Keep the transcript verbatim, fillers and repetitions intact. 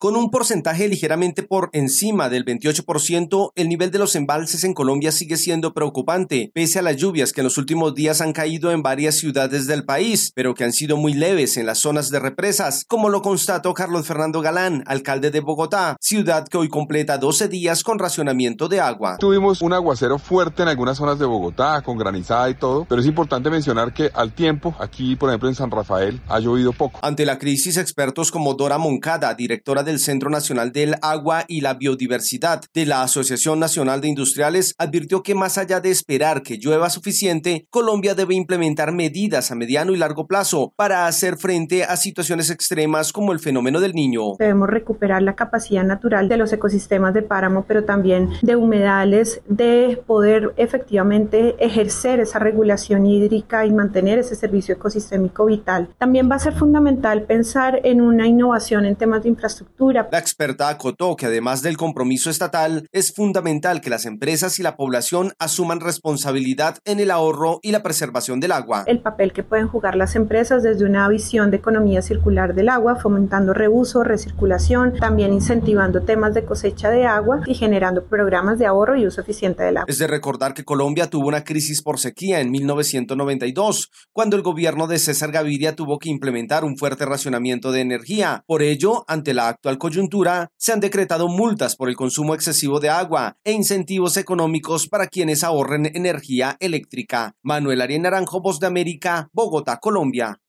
Con un porcentaje ligeramente por encima del veintiocho por ciento, el nivel de los embalses en Colombia sigue siendo preocupante, pese a las lluvias que en los últimos días han caído en varias ciudades del país, pero que han sido muy leves en las zonas de represas, como lo constató Carlos Fernando Galán, alcalde de Bogotá, ciudad que hoy completa doce días con racionamiento de agua. Tuvimos un aguacero fuerte en algunas zonas de Bogotá, con granizada y todo, pero es importante mencionar que al tiempo, aquí por ejemplo en San Rafael, ha llovido poco. Ante la crisis, expertos como Dora Moncada, directora del Centro Nacional del Agua y la Biodiversidad de la Asociación Nacional de Industriales, advirtió que más allá de esperar que llueva suficiente, Colombia debe implementar medidas a mediano y largo plazo para hacer frente a situaciones extremas como el fenómeno del Niño. Debemos recuperar la capacidad natural de los ecosistemas de páramo, pero también de humedales, de poder efectivamente ejercer esa regulación hídrica y mantener ese servicio ecosistémico vital. También va a ser fundamental pensar en una innovación en temas de infraestructura. La experta acotó que además del compromiso estatal, es fundamental que las empresas y la población asuman responsabilidad en el ahorro y la preservación del agua. El papel que pueden jugar las empresas desde una visión de economía circular del agua, fomentando reuso, recirculación, también incentivando temas de cosecha de agua y generando programas de ahorro y uso eficiente del agua. Es de recordar que Colombia tuvo una crisis por sequía en mil novecientos noventa y dos, cuando el gobierno de César Gaviria tuvo que implementar un fuerte racionamiento de energía. Por ello, ante la actual coyuntura, se han decretado multas por el consumo excesivo de agua e incentivos económicos para quienes ahorren energía eléctrica. Manuel Arias Naranjo, Voz de América, Bogotá, Colombia.